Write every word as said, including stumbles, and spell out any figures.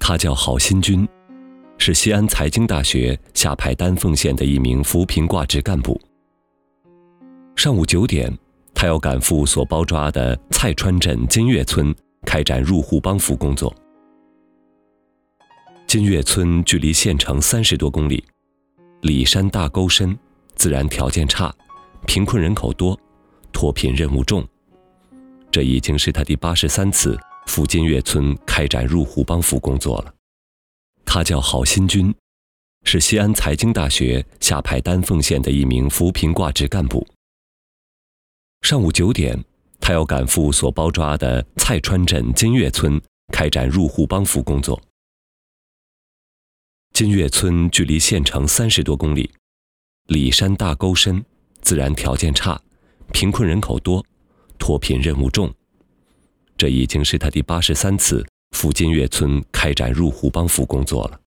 他叫郝新军，是西安财经大学下派丹凤县的一名扶贫挂职干部。上午九点，他要赶赴所包抓的蔡川镇金岳村开展入户帮扶工作。金岳村距离县城三十多公里，里山大沟深，自然条件差，贫困人口多，脱贫任务重。这已经是他第八十三次赴金岳村开展入户帮扶工作了。他叫郝新军，是西安财经大学下派丹凤县的一名扶贫挂职干部。上午九点，他要赶赴所包抓的蔡川镇金岳村开展入户帮扶工作。金岳村距离县城三十多公里，里山大沟深，自然条件差，贫困人口多，脱贫任务重。这已经是他第八十三次赴金岳村开展入户帮扶工作了。